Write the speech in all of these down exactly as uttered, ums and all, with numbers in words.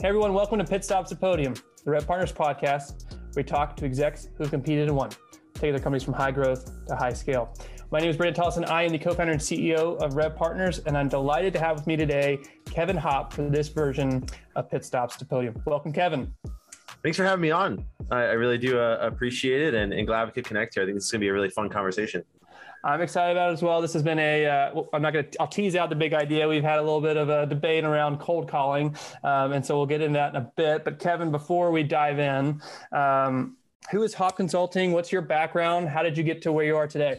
Hey everyone, welcome to Pit Stops at Podium, the Rev Partners podcast, where we talk to execs who've competed and won, taking their companies from high growth to high scale. My name is Brandon Tollison. I am the co-founder and C E O of Rev Partners, and I'm delighted to have with me today Kevin Hopp for this version of Pit Stops to Podium. Welcome, Kevin. Thanks for having me on. I, I really do uh, appreciate it, and, and glad we could connect here. I think this is going to be a really fun conversation. I'm excited about it as well. This has been a, uh, I'm not going to, I'll tease out the big idea. We've had a little bit of a debate around cold calling. Um, and so we'll get into that in a bit. But Kevin, before we dive in, um, who is Hopp Consulting? What's your background? How did you get to where you are today?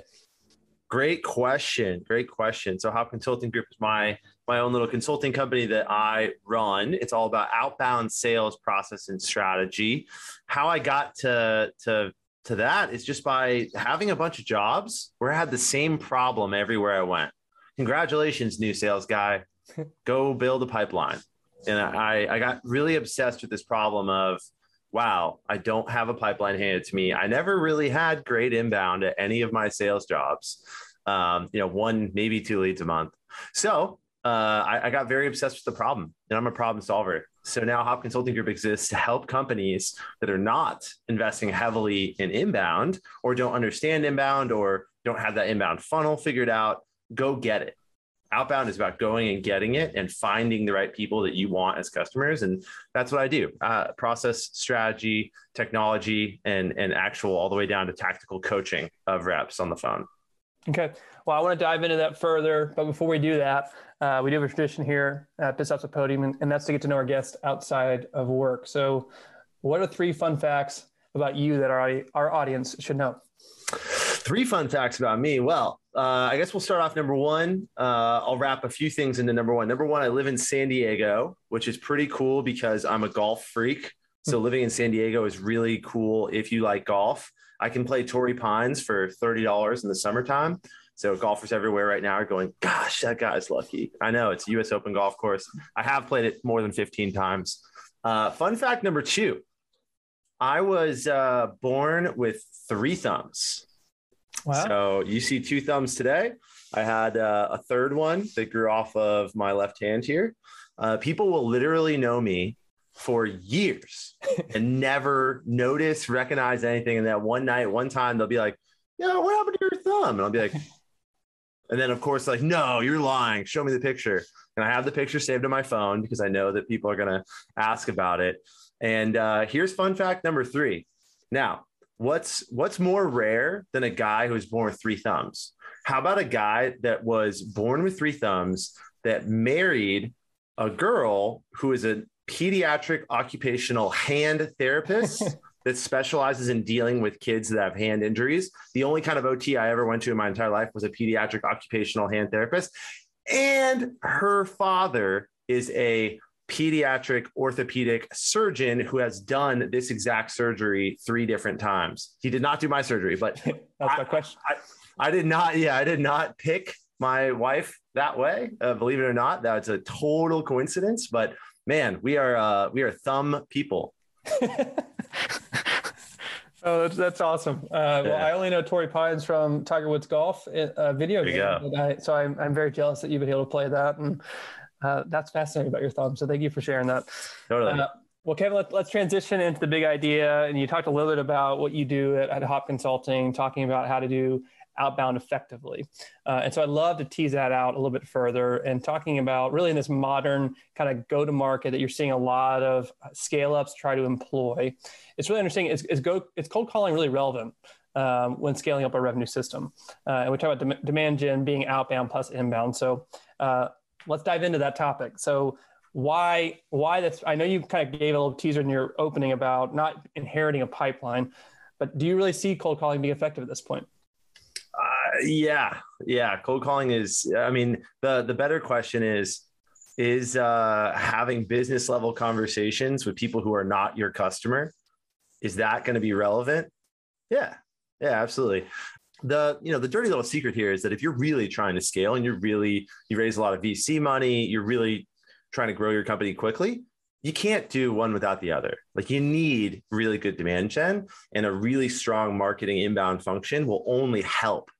Great question. Great question. So Hopp Consulting Group is my, my own little consulting company that I run. It's all about outbound sales process and strategy. How I got to, to, to that is just by having a bunch of jobs where I had the same problem everywhere I went. Congratulations, new sales guy. Go build a pipeline. And I, I got really obsessed with this problem of, wow, I don't have a pipeline handed to me. I never really had great inbound at any of my sales jobs. Um, you know, one, maybe two leads a month. So uh, I, I got very obsessed with the problem, and I'm a problem solver. So now Hopp Consulting Group exists to help companies that are not investing heavily in inbound or don't understand inbound or don't have that inbound funnel figured out, go get it. Outbound is about going and getting it and finding the right people that you want as customers. And that's what I do. Uh, process, strategy, technology, and, and actual all the way down to tactical coaching of reps on the phone. Okay. Well, I want to dive into that further. But before we do that, uh, we do have a tradition here at Pit Stops at Podium, and, and that's to get to know our guests outside of work. So what are three fun facts about you that our, our audience should know? Three fun facts about me. Well, uh, I guess we'll start off number one. Uh, I'll wrap a few things into number one. Number one, I live in San Diego, which is pretty cool because I'm a golf freak. So living in San Diego is really cool if you like golf. I can play Torrey Pines for thirty dollars in the summertime. So golfers everywhere right now are going, gosh, that guy's lucky. I know it's a U S Open golf course. I have played it more than fifteen times. Uh, fun fact number two, I was uh, born with three thumbs. Wow. So you see two thumbs today. I had uh, a third one that grew off of my left hand here. Uh, people will literally know me for years and never notice, recognize anything. And that one night, one time, they'll be like, yeah, what happened to your thumb? And I'll be like, and then of course, like, no, you're lying. Show me the picture. And I have the picture saved on my phone because I know that people are going to ask about it. And uh, here's fun fact number three. Now, what's, what's more rare than a guy who was born with three thumbs? How about a guy that was born with three thumbs that married a girl who is a pediatric occupational hand therapist that specializes in dealing with kids that have hand injuries? The only kind of O T I ever went to in my entire life was a pediatric occupational hand therapist. And her father is a pediatric orthopedic surgeon who has done this exact surgery three different times. He did not do my surgery, but that's my question. I, I, I did not. Yeah, I did not pick my wife that way. Uh, believe it or not, that's a total coincidence, but man, we are uh, we are thumb people. Oh, that's, that's awesome. Uh, well, I only know Torrey Pines from Tiger Woods golf uh, video game, I, so I'm I'm very jealous that you've been able to play that, and uh, that's fascinating about your thumb. So thank you for sharing that. Totally. Uh, well, Kevin, let, let's transition into the big idea, and you talked a little bit about what you do at, at Hopp Consulting, talking about how to do outbound effectively. Uh, and so I'd love to tease that out a little bit further and talking about really in this modern kind of go-to-market that you're seeing a lot of scale-ups try to employ. It's really interesting. Is, is go, it's cold calling really relevant um, when scaling up a revenue system? Uh, and we talk about dem- demand gen being outbound plus inbound. So uh, let's dive into that topic. So why, why that's, I know you kind of gave a little teaser in your opening about not inheriting a pipeline, but do you really see cold calling being effective at this point? Uh, yeah. Yeah. Cold calling is, I mean, the, the better question is, is uh, having business level conversations with people who are not your customer. Is that going to be relevant? Yeah. Yeah, absolutely. The, you know, the dirty little secret here is that if you're really trying to scale and you're really, you raise a lot of V C money, you're really trying to grow your company quickly, you can't do one without the other. Like you need really good demand gen, and a really strong marketing inbound function will only help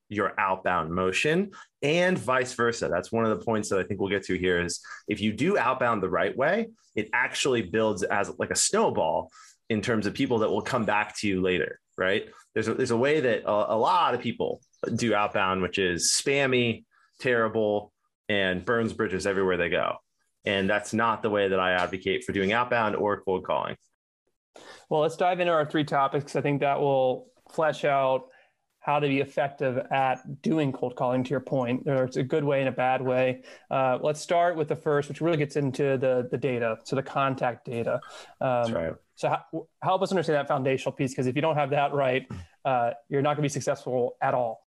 your outbound motion and vice versa. That's one of the points that I think we'll get to here is if you do outbound the right way, it actually builds as like a snowball in terms of people that will come back to you later, right? There's a, there's a way that a, a lot of people do outbound, which is spammy, terrible, and burns bridges everywhere they go. And that's not the way that I advocate for doing outbound or cold calling. Well, let's dive into our three topics. I think that will flesh out how to be effective at doing cold calling, to your point. There's a good way and a bad way. Uh, let's start with the first, which really gets into the, the data, so the contact data. Um, That's right. So ha- help us understand that foundational piece, because if you don't have that right, uh, you're not going to be successful at all.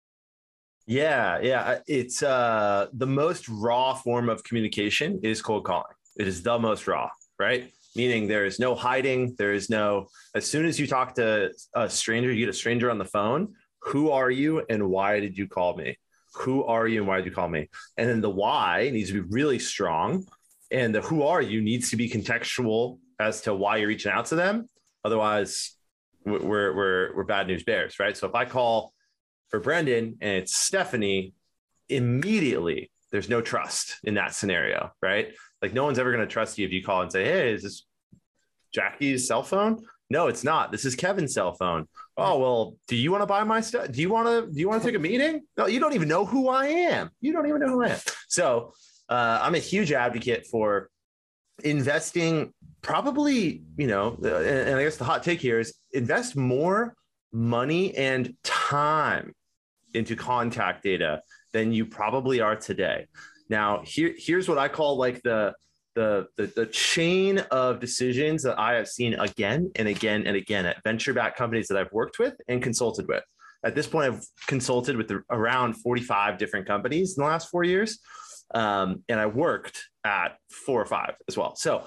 Yeah, yeah. It's uh, the most raw form of communication is cold calling. It is the most raw, right? Meaning there is no hiding. There is no, as soon as you talk to a stranger, you get a stranger on the phone, who are you and why did you call me? Who are you and why did you call me? And then the why needs to be really strong. And the who are you needs to be contextual as to why you're reaching out to them. Otherwise, we're, we're, we're bad news bears, right? So if I call for Brendan and it's Stephanie, immediately there's no trust in that scenario, right? Like no one's ever going to trust you if you call and say, hey, is this Jackie's cell phone? No, it's not. This is Kevin's cell phone. Oh, well, do you want to buy my stuff? Do you want to, do you want to take a meeting? No, you don't even know who I am. You don't even know who I am. So uh, I'm a huge advocate for investing probably, you know, and, and I guess the hot take here is invest more money and time into contact data than you probably are today. Now, here, here's what I call like the, the, the, the chain of decisions that I have seen again and again and again at venture-backed companies that I've worked with and consulted with. At this point, I've consulted with the, around forty-five different companies in the last four years. Um, and I worked at four or five as well. So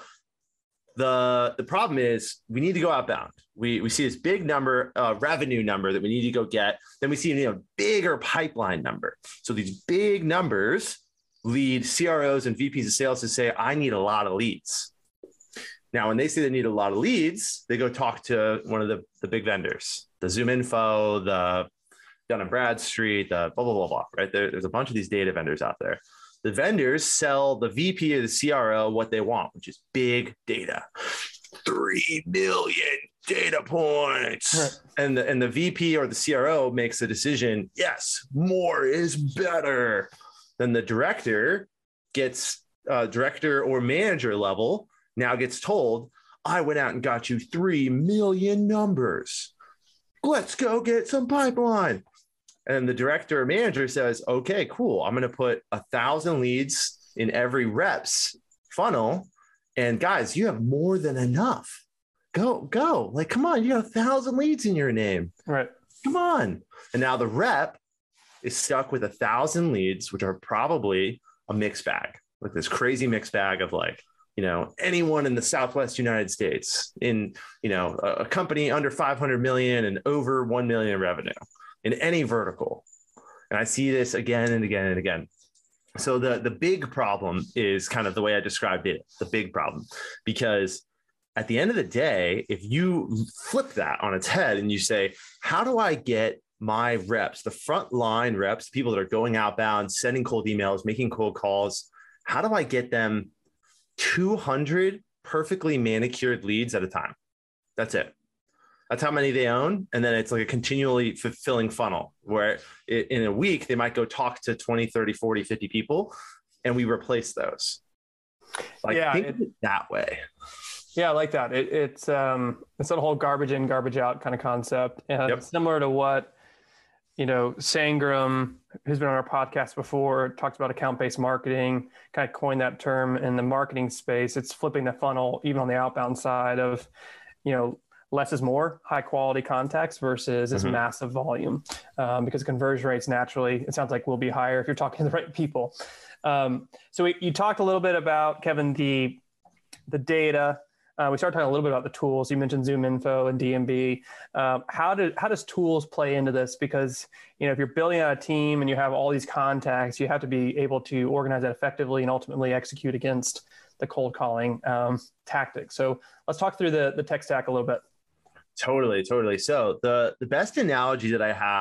the, the problem is we need to go outbound. We, we see this big number, uh, revenue number that we need to go get. Then we see, you know, bigger pipeline number. So these big numbers lead C R Os and V Ps of sales to say, I need a lot of leads. Now, when they say they need a lot of leads, they go talk to one of the, the big vendors, the ZoomInfo, the Dun and Bradstreet, the blah, blah, blah, blah, right? There, there's a bunch of these data vendors out there. The vendors sell the V P or the C R O what they want, which is big data. Three million data points. Right. And, the, and the V P or the C R O makes a decision, yes, more is better. Then the director gets, uh, director or manager level now gets told, I went out and got you three million numbers. Let's go get some pipeline. And the director or manager says, okay, cool. I'm going to put a thousand leads in every rep's funnel. And guys, you have more than enough. Go, go. Like, come on, you got a thousand leads in your name. Right. Come on. And now the rep is stuck with a thousand leads, which are probably a mixed bag, like this crazy mixed bag of like, you know, anyone in the Southwest United States in, you know, a, a company under five hundred million and over one million in revenue in any vertical. And I see this again and again and again. So the, the big problem is kind of the way I described it, the big problem, because at the end of the day, if you flip that on its head and you say, how do I get my reps, the front line reps, people that are going outbound, sending cold emails, making cold calls, how do I get them two hundred perfectly manicured leads at a time? That's it. That's how many they own. And then it's like a continually fulfilling funnel where it, in a week, they might go talk to twenty, thirty, forty, fifty people, and we replace those. Like, yeah, think it, of it that way. Yeah, I like that. It, it's um, it's that whole garbage in, garbage out kind of concept. And yep. Similar to what, you know, Sangram, who's been on our podcast before, talked about account-based marketing, kind of coined that term in the marketing space. It's flipping the funnel, even on the outbound side of, you know, less is more, high quality contacts versus this mm-hmm. massive volume, um, because conversion rates naturally, it sounds like will be higher if you're talking to the right people. Um, so we, you talked a little bit about, Kevin, the, the data. Uh, we started talking a little bit about the tools. You mentioned ZoomInfo and D M B. Um, how do how does tools play into this? Because, you know, if you're building out a team and you have all these contacts, you have to be able to organize that effectively and ultimately execute against the cold calling um, tactics. So let's talk through the the tech stack a little bit. Totally, totally. So the the best analogy that I have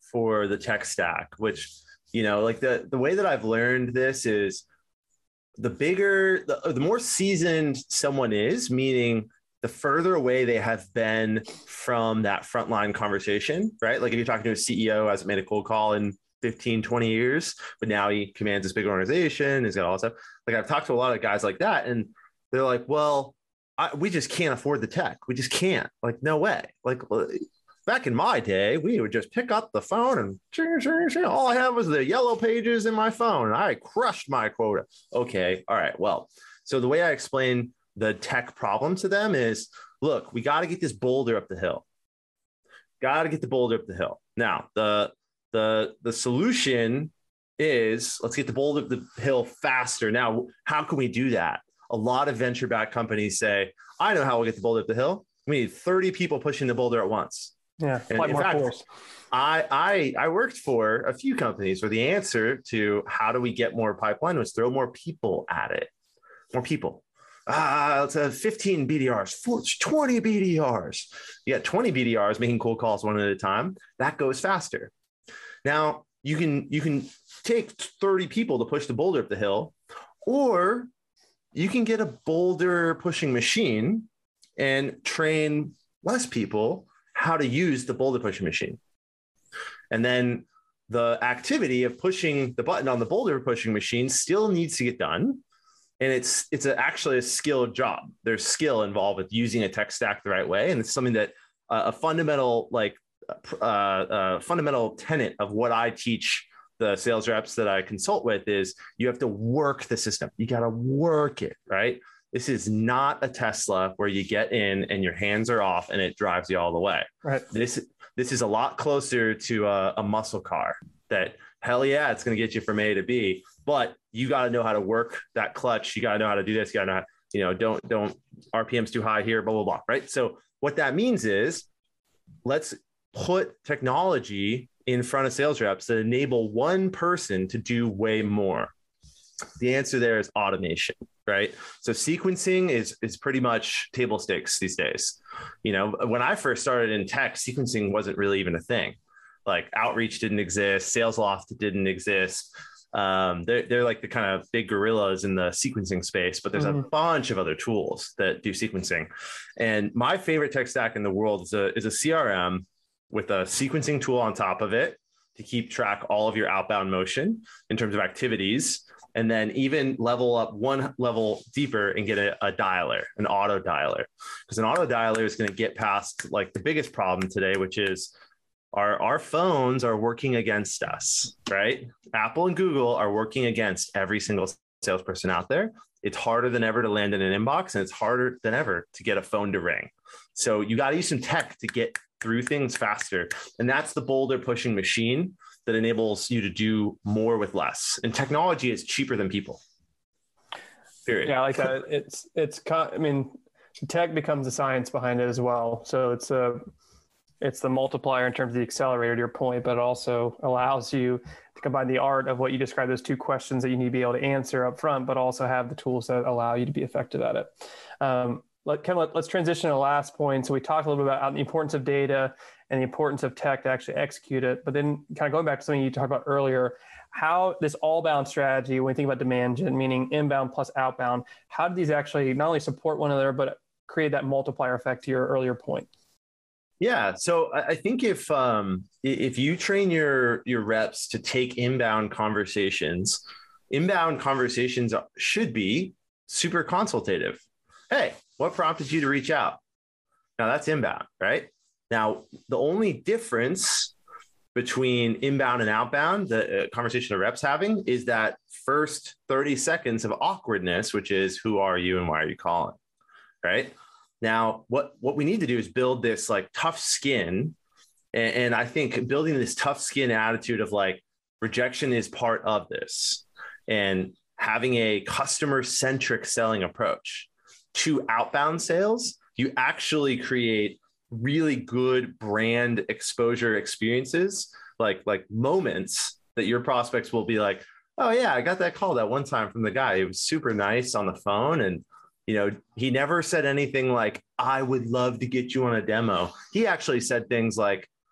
for the tech stack, which, you know, like the, the way that I've learned this is the bigger, the, the more seasoned someone is, meaning the further away they have been from that frontline conversation, right? Like if you're talking to a C E O who hasn't made a cold call in fifteen, twenty years, but now he commands this big organization, he's got all that stuff. Like I've talked to a lot of guys like that, and they're like, well, I, we just can't afford the tech. We just can't. Like, no way. Like back in my day, we would just pick up the phone and ching, ching, ching. All I had was the yellow pages in my phone. And I crushed my quota. Okay. All right. Well, so the way I explain the tech problem to them is, look, we got to get this boulder up the hill. Got to get the boulder up the hill. Now, the, the, the solution is let's get the boulder up the hill faster. Now, how can we do that? A lot of venture-backed companies say, I know how we'll get the boulder up the hill. We need thirty people pushing the boulder at once. Yeah, and quite in more fact, force. I, I I worked for a few companies where the answer to how do we get more pipeline was throw more people at it. More people. Ah, uh, let's have fifteen B D Rs, twenty B D Rs. You got twenty B D Rs making cold calls one at a time. That goes faster. Now you can you can take thirty people to push the boulder up the hill, or you can get a boulder pushing machine and train less people how to use the boulder pushing machine. And then the activity of pushing the button on the boulder pushing machine still needs to get done. And it's it's a, actually a skilled job. There's skill involved with using a tech stack the right way. And it's something that uh, a fundamental, like uh, uh, fundamental tenet of what I teach the sales reps that I consult with is you have to work the system. You got to work it, right? This is not a Tesla where you get in and your hands are off and it drives you all the way. Right. This, this is a lot closer to a, a muscle car that hell yeah, it's going to get you from A to B, but you got to know how to work that clutch. You got to know how to do this. You got to know, how, you know, don't, don't R P M's too high here, blah, blah, blah. Right. So what that means is let's put technology in front of sales reps that enable one person to do way more. The answer there is automation, right? So sequencing is is pretty much table stakes these days. You know, when I first started in tech, sequencing wasn't really even a thing. Like Outreach didn't exist, SalesLoft didn't exist. Um, they're, they're like the kind of big gorillas in the sequencing space, but there's mm-hmm. a bunch of other tools that do sequencing. And my favorite tech stack in the world is a, is a C R M with a sequencing tool on top of it to keep track all of your outbound motion in terms of activities. And then even level up one level deeper and get a, a dialer, an auto dialer, because an auto dialer is going to get past like the biggest problem today, which is our, our phones are working against us, right? Apple and Google are working against every single salesperson out there. It's harder than ever to land in an inbox, and it's harder than ever to get a phone to ring. So you got to use some tech to get through things faster. And that's the boulder pushing machine that enables you to do more with less. And technology is cheaper than people. Period. Yeah, I like that. It's, it's, I mean, tech becomes the science behind it as well. So it's a, it's the multiplier in terms of the accelerator to your point, but it also allows you to combine the art of what you described, those two questions that you need to be able to answer up front, but also have the tools that allow you to be effective at it. Um, Let, Ken, let, let's transition to the last point. So we talked a little bit about the importance of data and the importance of tech to actually execute it. But then kind of going back to something you talked about earlier, how this all-bound strategy, when we think about demand gen, meaning inbound plus outbound, how do these actually not only support one another, but create that multiplier effect to your earlier point? Yeah. So I think if um, if you train your your reps to take inbound conversations, inbound conversations should be super consultative. Hey, what prompted you to reach out? Now that's inbound, right? Now, the only difference between inbound and outbound, the uh, conversation the rep's having, is that first thirty seconds of awkwardness, which is who are you and why are you calling, right? Now, what, what we need to do is build this like tough skin. And, and I think building this tough skin attitude of like rejection is part of this, and having a customer-centric selling approach to outbound sales, you actually create really good brand exposure experiences, like, like moments that your prospects will be like, oh yeah, I got that call that one time from the guy. He was super nice on the phone. And, you know, he never said anything like, I would love to get you on a demo. He actually said things like,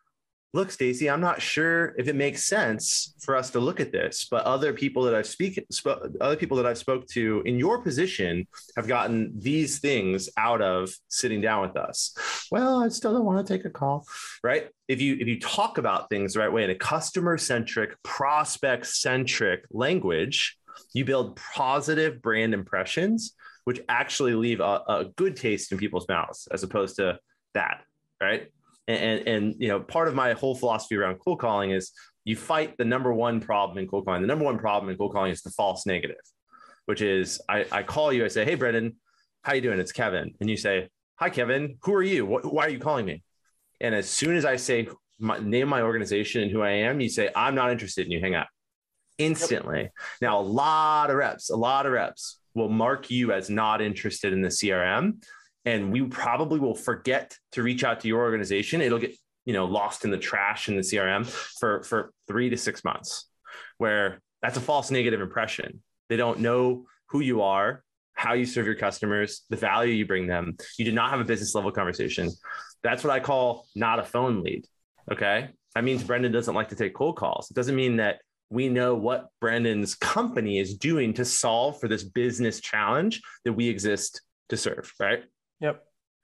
look, Stacy, I'm not sure if it makes sense for us to look at this, but other people that I've speak, sp- other people that I've spoke to in your position have gotten these things out of sitting down with us. Well, I still don't want to take a call, right? If you if you talk about things the right way in a customer-centric, prospect-centric language, you build positive brand impressions, which actually leave a, a good taste in people's mouths as opposed to that, right? And, and, you know, part of my whole philosophy around cold calling is you fight the number one problem in cold calling. The number one problem in cold calling is the false negative, which is I, I call you, I say, hey, Brendan, how you doing? It's Kevin. And you say, hi, Kevin, who are you? What, why are you calling me? And as soon as I say my name, my organization and who I am, you say, I'm not interested, and you hang up instantly. Yep. Now, a lot of reps, a lot of reps will mark you as not interested in the C R M. And we probably will forget to reach out to your organization. It'll get, you know, lost in the trash in the C R M for, for three to six months, where that's a false negative impression. They don't know who you are, how you serve your customers, the value you bring them. You did not have a business level conversation. That's what I call not a phone lead. Okay. That means Brendan doesn't like to take cold calls. It doesn't mean that we know what Brendan's company is doing to solve for this business challenge that we exist to serve. Right. Yep.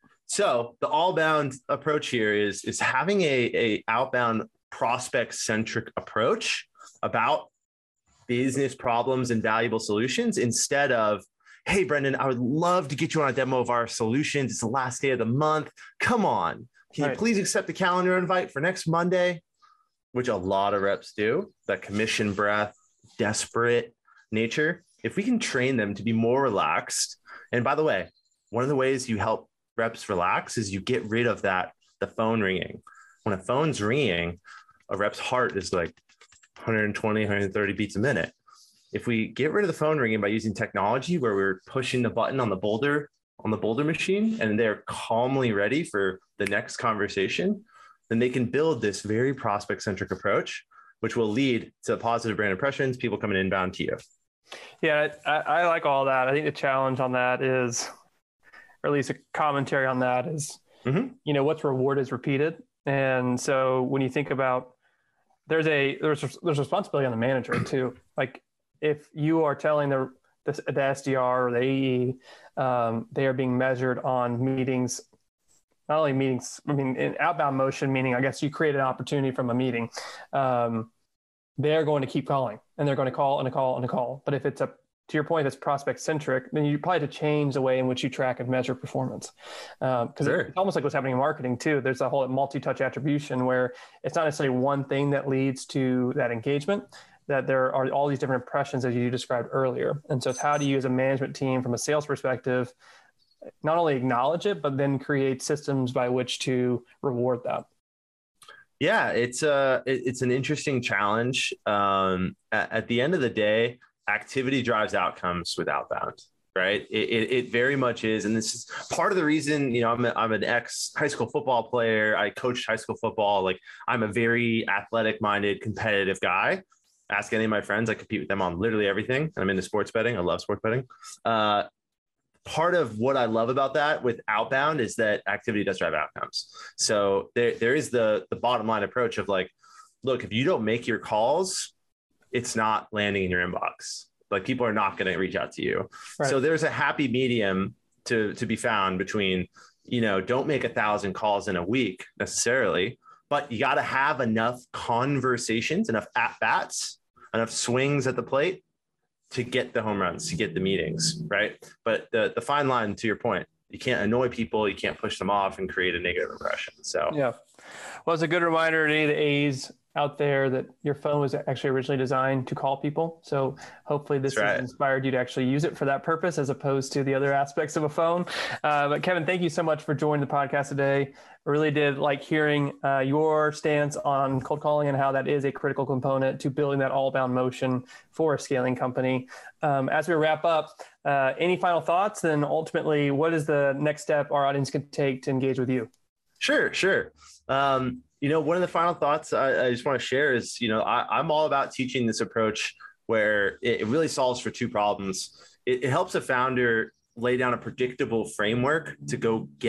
So the all-bound approach here is, is having a, a outbound prospect-centric approach about business problems and valuable solutions instead of, hey, Brendan, I would love to get you on a demo of our solutions. It's the last day of the month. Come on. Can right. you please accept the calendar invite for next Monday? Which a lot of reps do, that commission breath, desperate nature. If we can train them to be more relaxed, and by the way, one of the ways you help reps relax is you get rid of that, the phone ringing. When a phone's ringing, a rep's heart is like one twenty, one thirty beats a minute. If we get rid of the phone ringing by using technology where we're pushing the button on the boulder, on the boulder machine, and they're calmly ready for the next conversation, then they can build this very prospect-centric approach, which will lead to positive brand impressions, people coming inbound to you. Yeah, I, I like all that. I think the challenge on that is, or at least a commentary on that is, mm-hmm. you know, what's reward is repeated. And so when you think about, there's a, there's, there's responsibility on the manager too. Like if you are telling the, the, the S D R or the A E, um, they are being measured on meetings, not only meetings, I mean, in outbound motion, meaning I guess you create an opportunity from a meeting. Um, they're going to keep calling and they're going to call and a call and a call. But if it's a, to your point, that's prospect centric, then you probably have to change the way in which you track and measure performance. Um, Cause sure. it's almost like what's happening in marketing too. There's a whole multi-touch attribution where it's not necessarily one thing that leads to that engagement, that there are all these different impressions as you described earlier. And so it's how do you as a management team from a sales perspective, not only acknowledge it, but then create systems by which to reward that. Yeah, it's a, it's an interesting challenge. Um, at, at the end of the day, activity drives outcomes with outbound, right? It, it, it very much is. And this is part of the reason, you know, I'm, a, I'm an ex high school football player. I coached high school football. Like I'm a very athletic minded, competitive guy. Ask any of my friends, I compete with them on literally everything. I'm into sports betting. I love sports betting. Uh, part of what I love about that with outbound is that activity does drive outcomes. So there, there is the, the bottom line approach of like, look, if you don't make your calls, it's not landing in your inbox. Like people are not going to reach out to you. Right. So there's a happy medium to, to be found between, you know, don't make a thousand calls in a week necessarily, but you got to have enough conversations, enough at bats, enough swings at the plate to get the home runs, to get the meetings. Right. But the, the fine line to your point, you can't annoy people. You can't push them off and create a negative impression. So, yeah. Well, it's a good reminder to any of the A's out there that your phone was actually originally designed to call people. So hopefully this right. has inspired you to actually use it for that purpose as opposed to the other aspects of a phone. Uh, but Kevin, thank you so much for joining the podcast today. I really did like hearing uh, your stance on cold calling and how that is a critical component to building that all-bound motion for a scaling company. Um, as we wrap up, uh, any final thoughts? Then ultimately, what is the next step our audience can take to engage with you? Sure, sure. Um, you know, one of the final thoughts I, I just want to share is, you know, I, I'm all about teaching this approach where it, it really solves for two problems. It, it helps a founder lay down a predictable framework to go get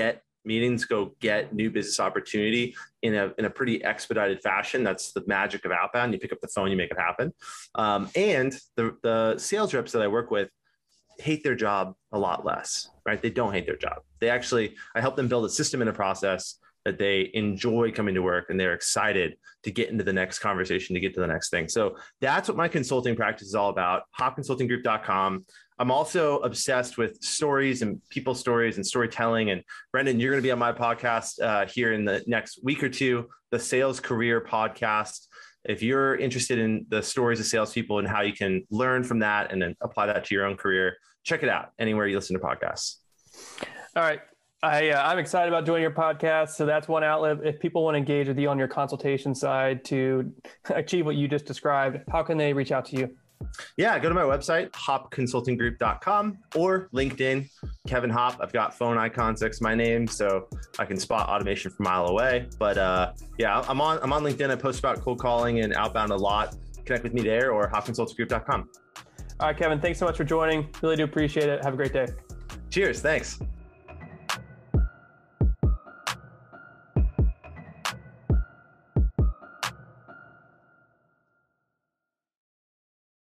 meetings, go get new business opportunity in a, in a pretty expedited fashion. That's the magic of outbound. You pick up the phone, you make it happen. Um, and the, the sales reps that I work with hate their job a lot less, right? They don't hate their job. They actually, I help them build a system and a process that they enjoy coming to work, and they're excited to get into the next conversation, to get to the next thing. So that's what my consulting practice is all about, hop consulting group dot com. I'm also obsessed with stories and people stories and storytelling. And Brendan, you're going to be on my podcast uh, here in the next week or two, the Sales Career Podcast. If you're interested in the stories of salespeople and how you can learn from that and then apply that to your own career, check it out anywhere you listen to podcasts. All right. I, uh, I'm excited about doing your podcast. So that's one outlet. If people want to engage with you on your consultation side to achieve what you just described, how can they reach out to you? Yeah, go to my website, hop consulting group dot com, or LinkedIn, Kevin Hop. I've got phone icons next to my name, so I can spot automation from a mile away. But uh, yeah, I'm on I'm on LinkedIn. I post about cold calling and outbound a lot. Connect with me there or hop consulting group dot com. All right, Kevin, thanks so much for joining. Really do appreciate it. Have a great day. Cheers. Thanks.